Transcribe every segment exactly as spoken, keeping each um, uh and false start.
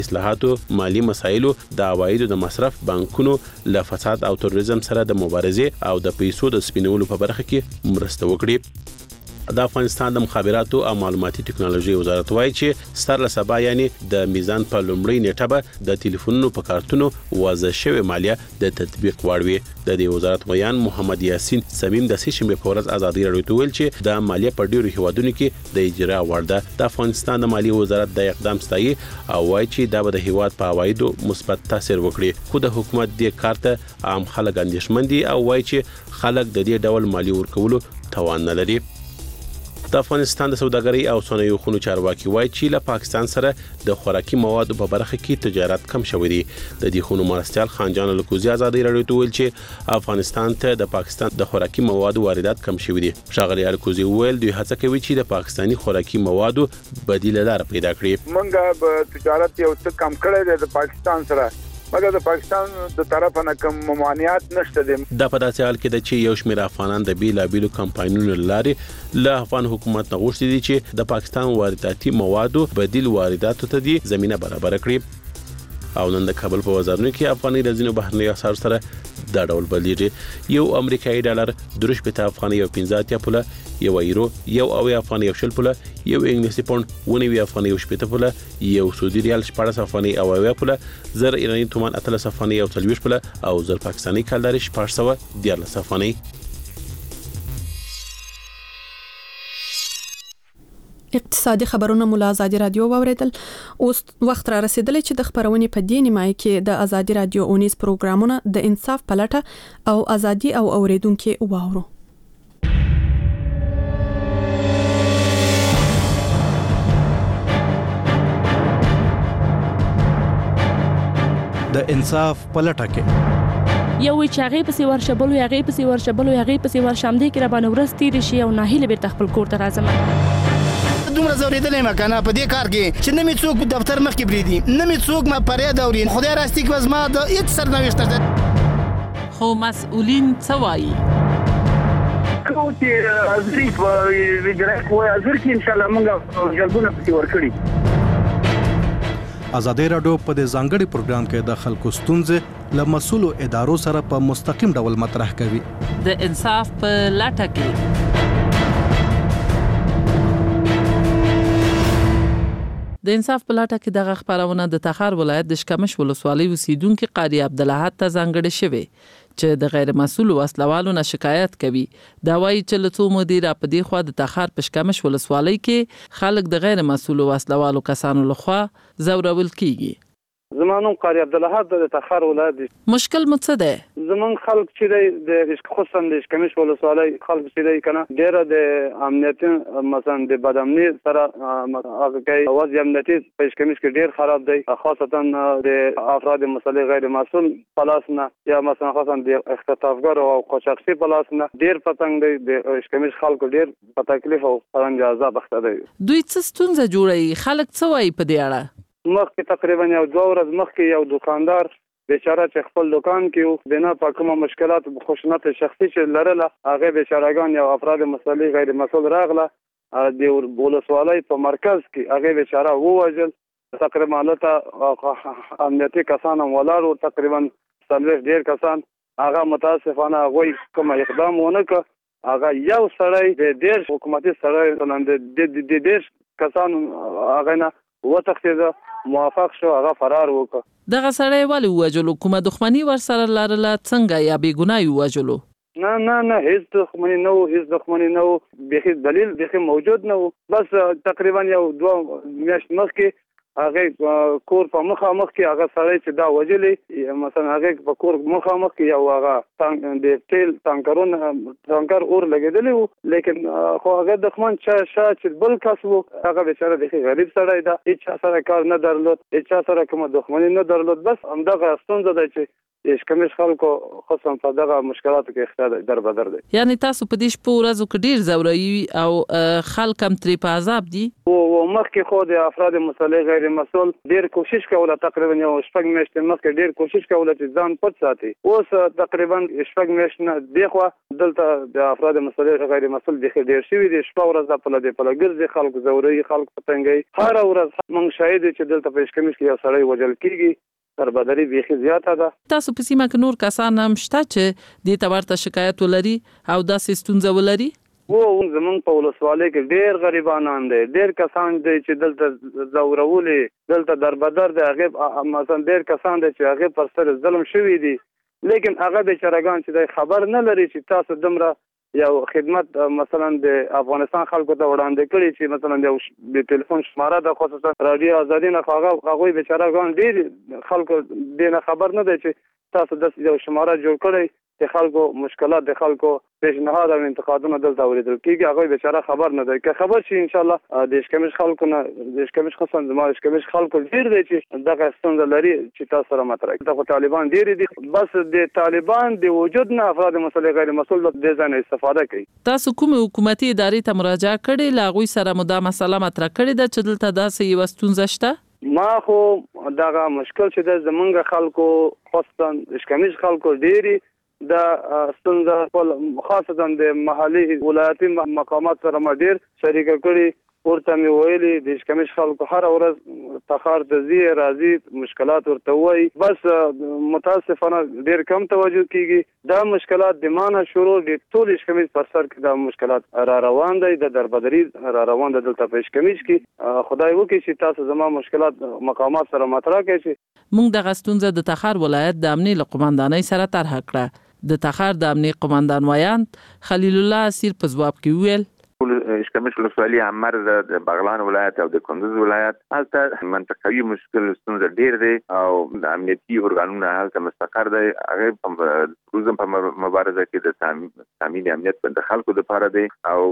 اصلاحاتو، مالی مسایلو، د عوایدو د مصرف، بانکونو له فساد او تروریزم سره د مبارزې او د پیسو د سپینولو په برخه کې مرسته وکړي. د افغانستان د مخابراتو او معلوماتي ټکنالوژي وزارت وایي چې ستر لسبا یعنی د میزان په لومړی نیټه به د ټلیفونونو په کارتونو وضع شوی مالیه د تطبیق وړوي. د دې وزارت بیان محمد یاسین سمیم د سې شنبه په ورځ ازادي راډیو ته ویل چې د مالیه په ډیرو هیوادونو کې د اجرا وړ ده. د افغانستان د مالیې وزارت د اقدام ستایي او وایي چې دا به د هیواد په عوایدو مثبت تاثیر وکړي. خو د حکومت د کار ته عام خلک اندېښمن دي او وایي چې خلک د دې ډول مالیه ورکولو توان نه لري. د افغانستان د سوداګرۍ او صنایعو خونو چارواکي وایي چې له پاکستان سره د خوراکي موادو په برخه کې تجارت کم شوی دی. د دې خونو مرستیال خانجان لکوزي ازادي راډیو ته ویل چې افغانستان ته د پاکستان د خوراکي موادو واردات کم شوی دي. ښاغلي لکوزي ویل دوی هڅه کوي چې د پاکستاني خوراکي موادو بدیل لار پیدا کړي. موږ به تجارت یو څه کم کړی دی د پاکستان سره، مګر د پاکستان د طرفه نه کوم ممانعات نشته دي. دا په داسې حال کې د چې یو شمېر افغانان د بیلابیلو کمپاینونو لارې له افغان حکومت نه غوښتي دي چې د پاکستان وارداتي موادو بدیل وارداتو ته دي زمينه برابر کړي. او نن د کابل په بازارونو کې افغاني رزینو بهرنی اسعار سره دا ډول بدلیږي. یو امریکایي ډالر دروش په افغاني یو پنځه اتیا پوله، یو یورو یو او افغاني یو شل پوله، یو انګلیسي پوند ونوي افغاني یو شپږ پوله، یو سعودي ریال شپږ افغاني او اویا پوله، زر ایرانی تومان اتلس افغاني او څلوېښت پوله او زر پاکستاني کالداري شپږ سوه دیارلس افغاني. اقتصادي خبرونه مولا ازادي رادیو واوریدل. اوس وخت را رسیدلی چې د خبرونې په دې نیمه کې د ازادي رادیو اونیز پروګرامونه د انصاف پلټه او ازادي او اوریدونکو واورو. د انصاف پلټه کې یو وی چاغې پسې ورشبلو یاغې پسې ورشبلو یاغې پسې ورشم دې کې را باندې ورس تیر شي او ناهیله بیرته خپل کور ته راځم. دومره زوریدلې مکنه په دې کار کې چې نه می څوک دفتر مخ کې بریدي، نه می څوک ما پرې دوري. خدای راستي کې وزما د هیڅ سرنوشت ده. خو مسؤلین څه وایي؟ کوم چې ازري په ویډرک وای ازر کې ان شاء الله موږ جلبونه پتی ورکړي. ازادي راډیو په دې ځانګړي پروګرام کې د خلکو ستونزې له مسؤلو ادارو سره په مستقیم ډول مطرح کوي. د انصاف په لټه کې د انصاف په لټه کې دغه خبرونه د تخار ولایت د شکمش ولسوالۍ اوسیدونکو قاری عبدالله ته ځانګړي شوی چې د غیر مسؤل وسلوالو نه شکایت کوي. دا وایي چې له څو مودې را په دې خوا د تخار په شکمش ولسوالۍ کې خلک د غیر مسؤل وسلوالو کسانو لخوا ځورول کیږي. زمانوم قاری عبدالله د تخار ولایت. مشکل مو څه ده؟ زمون خلک چې د خصوصا د شکمش ولسوالۍ خلک چې دی کنه ډیر د امنیت مثلا د بدامنی سره هغه کوي اواز امنیتي په شکمش کې ډیر خراب دی، خاصتا د افراد مسلې غیر مسؤل پلاسنه یا مثلا خاصا د اختطافګر او قاچاقچي پلاسنه ډیر پتنګ دی. د شکمش خلکو ډیر په تکلیف او پرنګ عذاب اخته دی. دوی څه ستونزه جوړي؟ خلک څه وایي په دې اړه؟ مخکې تقریبا یو دوه ورځې مخکې یو دکاندار بیچاره چې خپل دکان کې بنا په کومه مشکلات خشونت شخصي چې لرله هغه بیچارهګان یو افراد مسلې غیر مسؤل راغله د ولسوالۍ په مرکز کې هغه بیچاره ووژل. تقریبا لته امنیتي کسان هم ولاړ و، تقریبا څلوېښت ډېر کسان. هغه متاسفانه هغوی کوم اقدام ونه کړ. هغه یو سړی د دېرش حکومتي سړی د دېرش کسانو هغه نه وتښتېده، موافق شو، هغه فرار وکړ. دغه سړی ولې ووژلو؟ کومه دښمني ورسره لرله؟ څنګه یا بې ګناه یې ووژلو؟ نه نه نه هیڅ دښمني نه و، هیڅ دښمني نه و، بیخي دلیل بیخي موجود نه و. بس تقریبا یو دوه میاشت مخکې هغه کور په مخامخ کې هغه سړی چې دا وجلې مثلا هغه په کور مخامخ کې یو هغه د تیل ټانکرون ټانکر اور لګېدلی و، لیکن خو هغه دښمن چې چې بل کس و هغه بیچاره بیخي غریب سړی ده، هیڅ چا سره کار نه درلود، هیڅ چا سره کومه دښمني نه درلود. بس همدغه ستونزه ده چې د کمیش خلکو خصوصا په دغه مشکلاتو کې اختیار در بدر دي. یعنی تاسو په دې شپه ورځو کې ډیر زوري او خلک هم ترې په عذاب دي. او مخکې خو د افراد مسلې غیر مسؤل ډیر کوشش کوله، تقریبا یو شپږ میاشتې مخکې ډیر کوشش کوله چې ځان پټ ساتي. اوس تقریبا شپږ میاشتې نه دیخوا دلته د افراد مسلې غیر مسؤل د ډیر شوی د شپه ورځ په لدې په لګرځي خلکو زوري خلکو پتنګي هر ورځ موږ شاهد چې دلته په کمیش کې یو سړی وجل کیږي تربدري بیخي زیاته ده. تاسو په سیمه کې نور کسان هم شته چې د تورته شکایت ولري او داسې ستونزه ولري؟ وو زمونږ په ولسوالۍ کې ډېر غریبانان دي، ډېر کسان دي چې دلته زورولې دلته دربدر دي، هغه مثلا ډېر کسان دي چې هغه پر سر ظلم شوی دي، لیکن هغه بیچارهګان چې خبر نه لري چې تاسو دمره یو خدمت مثلا د افغانستان خلکو ته وړاندې کړي چې مثلا یو د ټلیفون شماره د خصوصا رادیو آزادي نه هغه هغه بیچارهګان ډېر خلکو دې نه خبر نه دي چې تاسو د یو شماره جوړ کړئ د خلکو مشکلات د خلکو پیشنهاد او انتقادونه دلته اوریدل کیږي، هغه بیچاره خبر نه دی. که خبر شي ان شاء الله د کمیش خلکو نه د کمیش خصوصا د کمیش خلکو ډیر دی چې دغه ستونزه لري چې تاسو سره مطرح کړي. دغه طالبان ډیر دي، بس د طالبان د وجود نه افراد مسلې غیر مسؤل د ځان استفاده کوي. تاسو کوم حکومتي ادارې ته مراجعه کړې لاغوي سره مدام مسله مطرح کړې ده چې دلته داسې یو ستونزه شته؟ ما خو دغه مشکل چې د زمونږ خلکو خصوصا کمیش خلکو ډیری د ستونزه خاصه د محلي ولایتي مقامات سره ما ډیر شریک کړي، ورته مې ویلي د کمیش خلکو هر ورځ تخار ته ځي راځي مشکلات ورته وایي، بس متاسفانه ډیر کم توجه کیږي. دا مشکلات د مانه شروع دي ټول کمیش پر سر کې دا مشکلات را روان دي، د دربدري را روان دي دلته په کمیش کې. خدای وکړي چې تاسو زما مشکلات مقامات سره مطرح کړئ. موږ د غستونزه د تخار ولایت د امنیه قومندانۍ سره طرح کړه. د تخار د امنیه قومندان وایاند خلیل الله اسیر په ځواب کې ویل کمیش ولسوالي عمر د بغلان ولایت او د کندوز ولایت هلته منطقوي مشکل ستونزه ډیر دی او د امنیتي ارګانونو هلته مستقر دی. هغه په روزم په مبارزه کې د تامین امنیت په خلکو لپاره دی او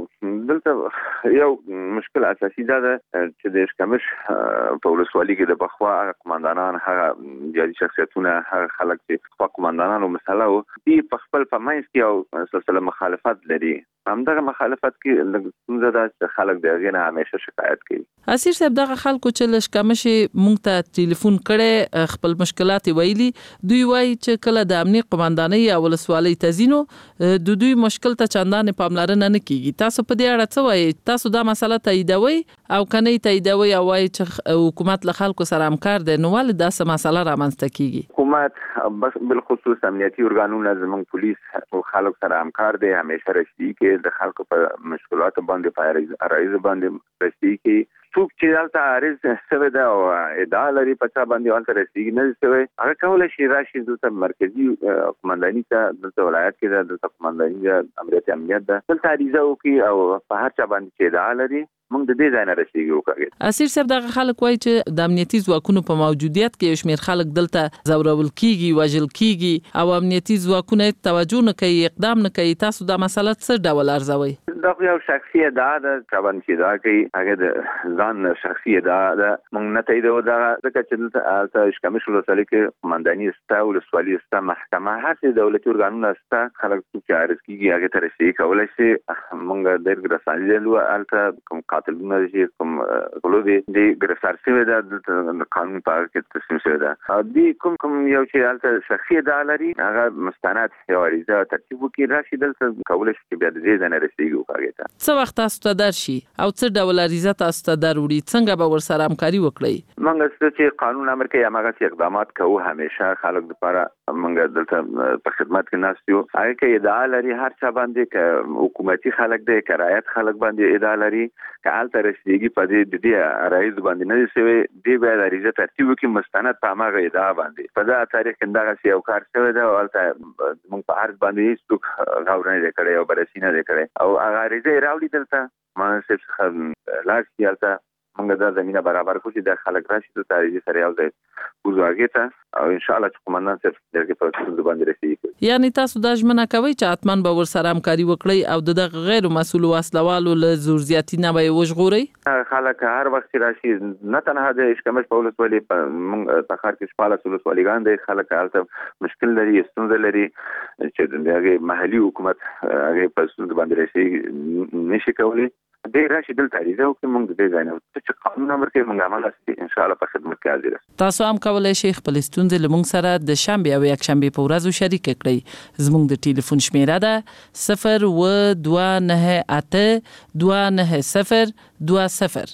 دلته یو مشکل اساسي ده چې د کمیش په ولسوالي کې د بخوا قومندانان هغه جدي شخصیتونه هغه خلک چې په قومندانانو مسله او دی په خپل په منځ کې او سلسله مخالفت لري. همدغه مخالفت کې څنګه دا چې خلک د غینه همیشه شکایت کوي. اسیر صاحب دغه خلکو چې لشکمش مونږ ته ټلیفون کړي خپل مشکلات ویلي، دوی وایي چې کله د امنیه قومندانۍ او ولسوالۍ تزینو د دوی مشکل ته چندان پاملرنه نه کیږي. تاسو په دې اړه څه وایي؟ تاسو دا مسله تاییدوي او کني تاییدوي او وایي چې حکومت له خلکو سره همکار دی، نو ولې دا سم مسله رامنځته کیږي؟ حکومت بس بالخصوص امنیتي ارګانونه زموږ پولیس او خلکو سره همکار دی، همیشه رښتینی کې د خلکو په مشکلات باندې په رایز باندې رښتینی کې څوک چې دلته عارض شوی دی او ادعا لري په چا باندې ولته رسیږي نه شوی، هغه کولای شي راشي دلته مرکزي قومندانۍ ته دلته ولایت کې دلته قومندانۍ د امنیت امنیت ده دلته عریضه وکړي او په هر چا باندې چې ادعا لري موږ د دې ځای نه رسیږو. کوي اسیر صاحب دغه خلک وایي چې د امنیتي ځواکونو په موجودیت کې یو شمېر خلک دلته زورول کیږي، وژل کیږي او امنیتي ځواکونه توجه نه کوي، اقدام نه کوي. تاسو دا مسله څه ډول ارزوي؟ دا یو شخصي ادعا ده چې باندې دا کوي هغه د ځان شخصي ادعا ده، موږ نه تاییدو. دا ځکه چې دلته کمیش ولسوالۍ کې قومندانۍ ستا ولسوالۍ ستا محکمه هر څه دولتي ارګانونه ستا خلک چې عارض کیږي هغه ته رسیږي کولای شي. موږ د ګرځندل هلته کوم قاتلونه چې کوم غلوبي د ګرفتار شوی ده د قانون په اړه کې تصمیم شوی ده دی کوم کوم یو چې هلته شخصي ادعا لري هغه مستند یو عریضه ترتیب وکړي راشي دلته کولای شي چې بیا د دې نه رسیږي. څه وخت تاسو ته درشي او څه ډول عریضه تاسو ته دروړي؟ څنګه به ورسره همکاري وکړئ؟ موږ چې قانون امر کوي هغه اقدامات کوو، همیشه خلک لپاره موږ دلته په خدمت کې ناست یو. هغه کې ادعا لري هر چا باندې که حکومتي خلک دی که رعایت خلک باندې ادعا لري که هلته رسیږي په دې د دې عرایض باندې نه شوی دی باید عریضه ترتیب وکړي مستند په هماغه ادعا باندې. په دغه تاریخ کې دغسې یو کار شوی دی او هلته موږ په عرض باندې هېڅوک غور نه دی کړی او بررسي نه دی کړی او هغه عریضه یې راوړي دلته منصب څخه لاړ شي هلته موږ د زمينه برابر کوو چې د خلک راشي د تاریخي سره یو ځای وزوږی ته او ان شاء الله چې قومندان صاحب درګه په ټول باندې رسیږي. یعنی تاسو د ژمنه کوي چې اتمن به ور سره همکاري وکړي او د غیر مسؤل وسلوالو له زور زیاتی نه به وژغوري. خلک هر وخت راشي نه تنها د اشکمش په ولسوالۍ په تخار کې شپاله ولسوالیګان د خلک هلته مشکل لري ستونزه لري چې دغه محلي حکومت هغه په ستونزه باندې راشي نشي کولای. د راشي دل تاریخ او کوم د ځای چې قانون امر کې موږ عمل اساسي ان شاء الله په خدمت کې حاضر. تاسو هم کولای شئ خپل ستونزې له موږ سره د شنبه او یک شنبه په ورځو شریک کړئ. زموږ د ټلیفون شمیره ده صفر و دوه نه اته دوه نه صفر دوه صفر.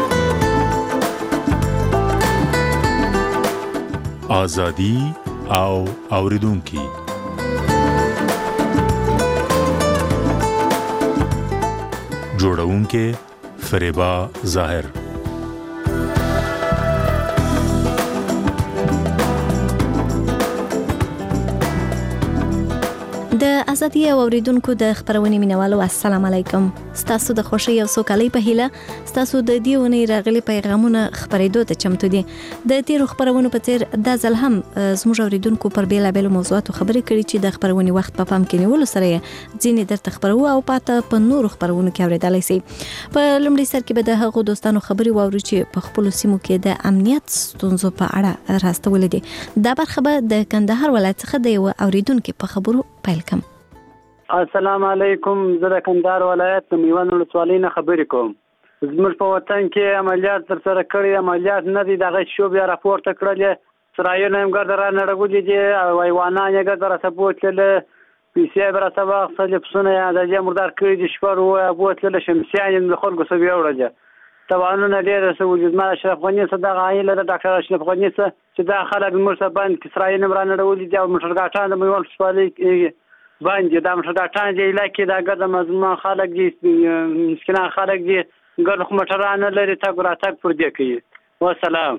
آزادی او اوریدونکي جوړونکې فریبا ظاهر. د ازادي او اوریدونکو د خبرونې مینوالو السلام علیکم. ستاسو د خوشي او سوکالۍ په هیله ستاسو د دیونی راغلي پیغامونه خبرېدو ته چمتو دي. د تیرو خبرونو په تیر د ځل هم زموږ اوریدونکو پر بیلابېلو موضوعاتو خبرې کړې چې د خبرونې وخت په پام کې نیولو سره ځینې درته خبرو او پاته په نورو خبرونو کې اورېدلای شي. په لومړي سر کې به د هغو دوستانو خبرې واورو چې په خپل سیمو کې د امنیت ستونزو په اړه راستول دي. دا برخه به د کندهار ولایت څخه د یو اوریدونکو په خبرو پیل کوم. السلام علیکم. زه د کندهار ولایت د میوند ولسوالۍ نه خبرې کوم. زموږ په وطن کې عملیات تر سره کړي عملیات نه دي دغه شو بیا راپورته کړل سرایونه هم ګرځ را نړګولې دي او حیوانات یې ګرځ را سپوت له پیسې برا سبا خپل پسونه یا د مردار کړي دي شپر او ابوت له شمسیان د خلکو سبي اورځه توانونه ډېر سه وجود ما اشرف غنی صدقه عائله د ډاکټر اشرف غنی چې دا خلک مرسبان کسرایونه را نړولې دي او مشرګاټان د میوند ولسوالۍ باندې دا مشرګاټان دی لکه دا ګرځ مزمن خلک دي مسکینان خلک دي ګرخ مټرانه لري تا ګرا تک پر دې کوي. والسلام.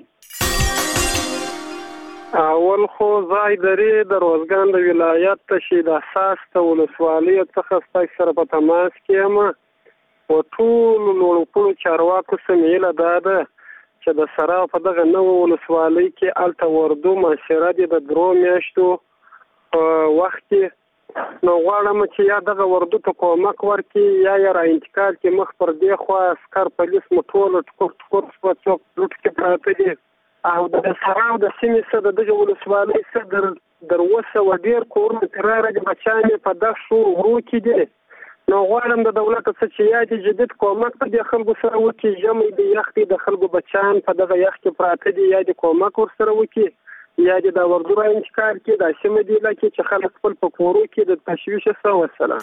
اول خو ځای درې د روزګان د ولایت تشید اساس ته ولسوالۍ څخه ستاسو سره په تماس کې یم او ټول لوړپوړو چارواکو سمېله دا ده چې د سره په دغه نو ولسوالۍ کې الته وردو معاشره دي د درو میاشتو وخت نو غواړم چې یا دغه وردو ته کومک ورکړي یا یا را انتقال کې مخ پر دی خو عسكر پولیس موټول ټکور ټکور په څوک لوټ کې پراته دي او د سراو د سیمې سره دغه ولسوالۍ سره دروسه و ډیر کورونه تراره د بچانې په دغه شو ورو کې دي. نو غواړم د دولت څخه چې یا د جدید کومک په د خلکو سره وکړي جمع د یختي د خلکو بچان په دغه یخ کې پراته دي یا د کومک ور سره وکړي یا د وردو را انتقال کې د سیمې دی لکه چې خلک خپل په کورو کې د تشویش سره وسله.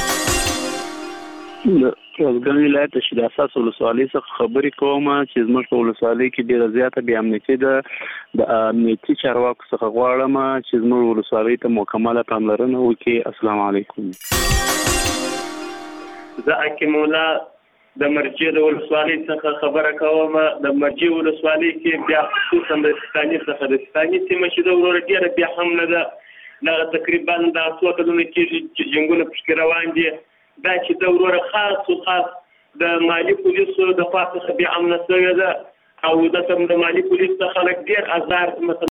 روزګان ولایت د شید اساس ولسوالۍ څخه خبرې کوم چې زموږ په ولسوالۍ کې ډېره زیاته بې امنیتي ده. د امنیتي چارواکو څخه غواړم چې زموږ ولسوالۍ ته مکمله پاملرنه وکړي. السلام علیکم. زه حکیم الله د مرجې د ولسوالۍ څخه خبره کوم. د مرجې ولسوالۍ کې بیا خصوصا د ستاني څخه د ستاني سیمه چې د ورور ډیره بیا حمله ده دا تقریبا د څو کلونو کې چې جنگونه پکې روان دي دا چې د ورور خاص او خاص د مالی پولیسو د خاصه بیا امن سره ده او د مالی پولیس څخه خلک ډیر آزار مثلا